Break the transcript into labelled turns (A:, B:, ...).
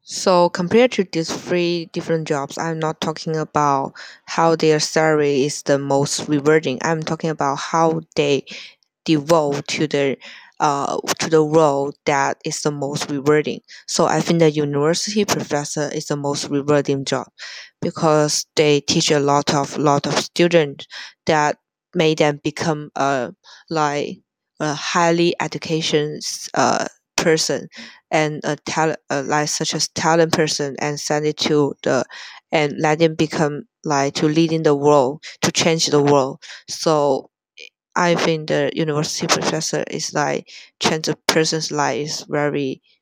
A: So compared to these three different jobs, I'm not talking about how their salary is the most rewarding. I'm talking about how they devote to the role that is the most rewarding. So I think the university professor is the most rewarding job because they teach a lot of students that made them become like a highly education person and a talent like such as talent person and send it to the and let them become like to leading the world to change the world. So I think the university professor is like change a person's life is very